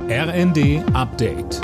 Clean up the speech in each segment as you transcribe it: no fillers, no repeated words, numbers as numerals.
RND Update.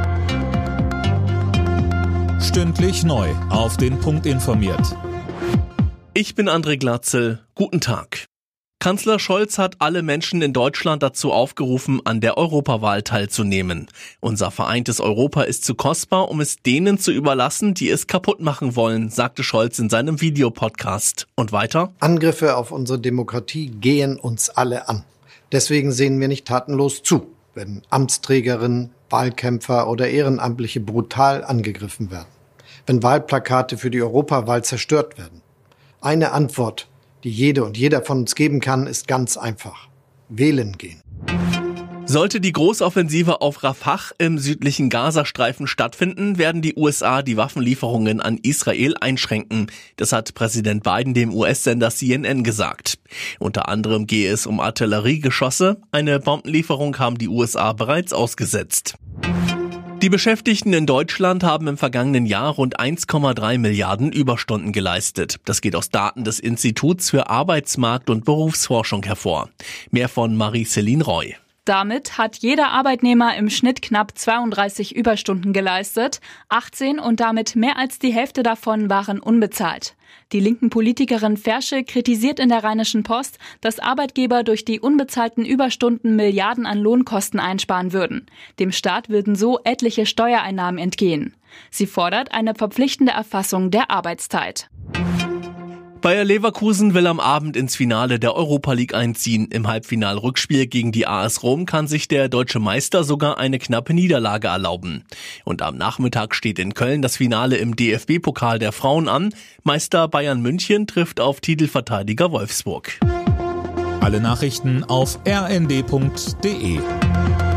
Stündlich neu auf den Punkt informiert. Ich bin André Glatzel. Guten Tag. Kanzler Scholz hat alle Menschen in Deutschland dazu aufgerufen, an der Europawahl teilzunehmen. Unser vereintes Europa ist zu kostbar, um es denen zu überlassen, die es kaputt machen wollen, sagte Scholz in seinem Videopodcast. Und weiter? Angriffe auf unsere Demokratie gehen uns alle an. Deswegen sehen wir nicht tatenlos zu, wenn Amtsträgerinnen, Wahlkämpfer oder Ehrenamtliche brutal angegriffen werden. Wenn Wahlplakate für die Europawahl zerstört werden. Eine Antwort, die jede und jeder von uns geben kann, ist ganz einfach. Wählen gehen. Sollte die Großoffensive auf Rafah im südlichen Gazastreifen stattfinden, werden die USA die Waffenlieferungen an Israel einschränken. Das hat Präsident Biden dem US-Sender CNN gesagt. Unter anderem gehe es um Artilleriegeschosse. Eine Bombenlieferung haben die USA bereits ausgesetzt. Die Beschäftigten in Deutschland haben im vergangenen Jahr rund 1,3 Milliarden Überstunden geleistet. Das geht aus Daten des Instituts für Arbeitsmarkt- und Berufsforschung hervor. Mehr von Marie-Céline Roy. Damit hat jeder Arbeitnehmer im Schnitt knapp 32 Überstunden geleistet. 18 und damit mehr als die Hälfte davon waren unbezahlt. Die linken Politikerin Fersche kritisiert in der Rheinischen Post, dass Arbeitgeber durch die unbezahlten Überstunden Milliarden an Lohnkosten einsparen würden. Dem Staat würden so etliche Steuereinnahmen entgehen. Sie fordert eine verpflichtende Erfassung der Arbeitszeit. Bayer Leverkusen will am Abend ins Finale der Europa League einziehen. Im Halbfinal-Rückspiel gegen die AS Rom kann sich der deutsche Meister sogar eine knappe Niederlage erlauben. Und am Nachmittag steht in Köln das Finale im DFB-Pokal der Frauen an. Meister Bayern München trifft auf Titelverteidiger Wolfsburg. Alle Nachrichten auf rnd.de.